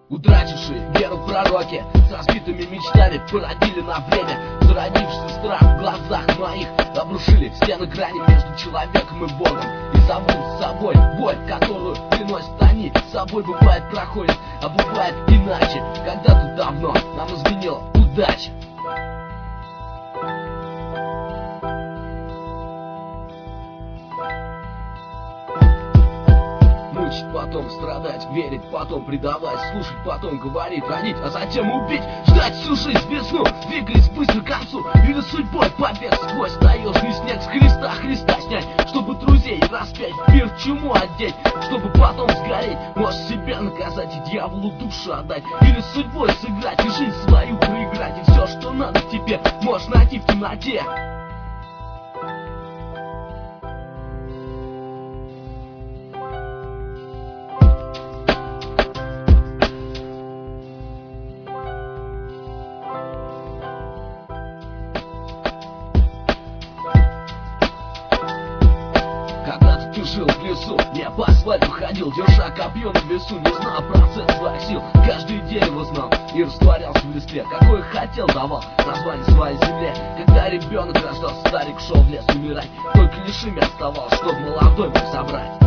Утратившие веру пророки с разбитыми мечтами породили на время зародившийся страх в глазах моих. Обрушили стены грани между человеком и Богом и зовут с собой боль, которую приносят они с собой. Бывает проходит, а бывает иначе. Когда-то давно нам изменила удача. Потом страдать, верить, потом предавать, слушать, потом говорить, родить, а затем убить, ждать всю жизнь весну, двигаясь быстро к концу, или судьбой побег сквозь таежный снег с Христа снять, чтобы друзей распять, в пир чему одеть, чтобы потом сгореть, может себя наказать и дьяволу душу отдать, или с судьбой сыграть и жизнь свою проиграть, и все, что надо тебе, можешь найти в темноте. Ты жил в лесу, я по асфальту ходил, держа копье на весу, не знал процент своих сил, каждый день его знал и растворялся в листве, какой хотел давал название своей земле. Когда ребенок рождался, старик шел в лес умирать, только лишь имя оставалось, чтоб молодой мог собрать.